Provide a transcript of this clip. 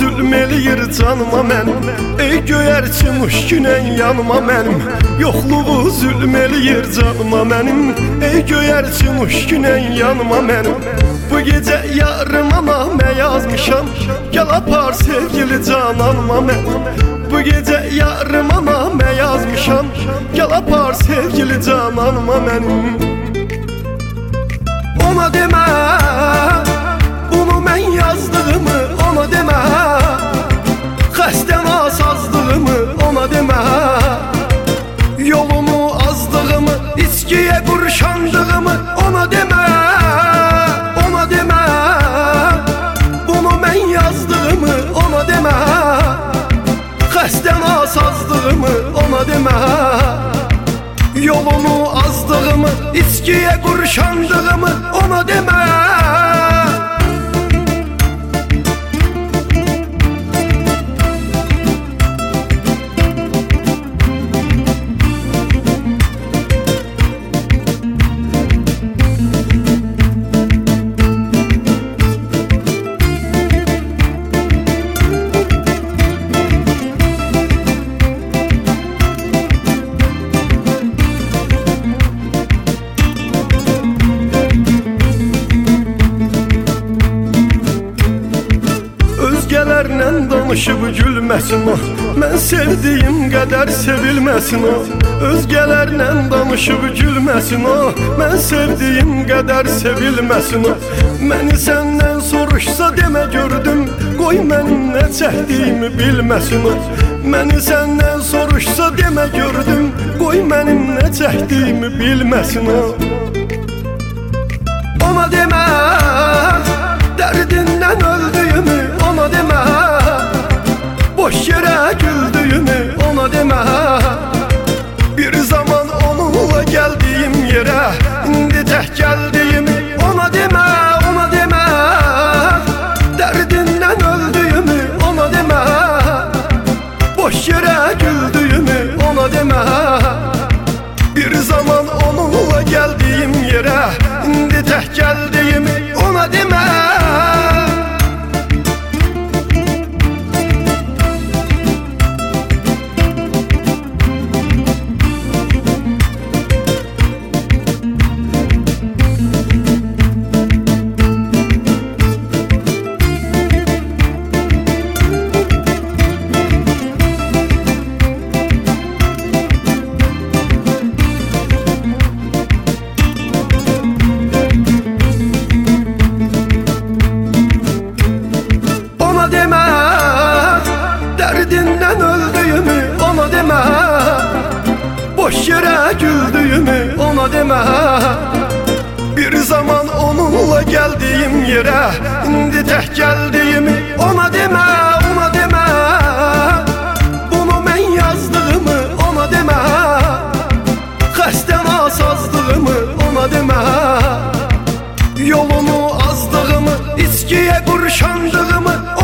zülm eləyir canıma mənim. Ey göyərçin uç günən yanıma mənim. Yoxluğu zülm eləyir canıma mənim. Ey göyərçin uç günən yanıma mənim. Bu gecə yarıma namə yazmışam, gəl apar sevgili cananıma mənim. Bu gecə yarıma namə yazmışam, gəl apar sevgili cananıma mənim. Ona demə, bunu mən yazdığımı ona demə. Xəstəm asazdığımı ona demə. Yolumu azdığımı, içkiyə qurşandığımı ona demə. Ona demə, bunu mən yazdığımı ona demə. Xəstəm asazdığımı ona demə. Yolumu azdığımı, içkiyə qurşandığımı ona demə. Özgələrlə danışıb gülməsin o, mən sevdiyim qədər sevilməsin o. Özgələrlə danışıb gülməsin o, mən sevdiyim qədər sevilməsin o. Məni səndən soruşsa demə gördüm, qoy mənim nə çəkdiyimi bilməsin o. Məni səndən soruşsa demə gördüm, qoy mənim nə çəkdiyimi bilməsin o. Ona demə, dərdindən öldüyümü ona demə. Boş yerə güldüyümü ona demə. Bir zaman onunla gəldiyim yerə indi tək gəldiyimi ona demə. Ona demə, dərdindən öldüyümü ona demə. Boş yerə güldüyümü ona demə. Bir zaman onunla gəldiyim yerə indi tək gəldiyimi ona demə. Dərdindən öldüyümü ona demə. Boş yerə güldüyümü ona demə. Bir zaman onunla gəldiyim yerə indi tək gəldiyimi ona demə. Ona demə, bunu mən yazdığımı ona demə. Xəstəm asazdığımı ona demə. Yolumu azdığımı, içkiyə qurşandığımı